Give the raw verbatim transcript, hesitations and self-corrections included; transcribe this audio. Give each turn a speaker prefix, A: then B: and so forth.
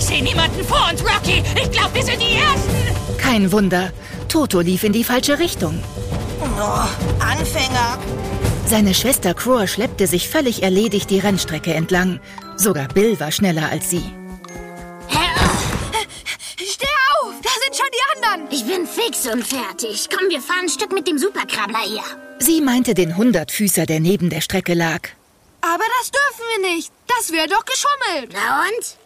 A: sehe niemanden vor uns, Rocky. Ich glaube, wir sind die Ersten.
B: Kein Wunder. Toto lief in die falsche Richtung.
C: Oh, Anfänger.
B: Seine Schwester Crow schleppte sich völlig erledigt die Rennstrecke entlang. Sogar Bill war schneller als sie.
C: Steh auf! Da sind schon die anderen!
D: Ich bin fix und fertig. Komm, wir fahren ein Stück mit dem Superkrabbler hier.
B: Sie meinte den Hundertfüßer, der neben der Strecke lag.
C: Aber das dürfen wir nicht. Das wäre doch geschummelt.
D: Na und?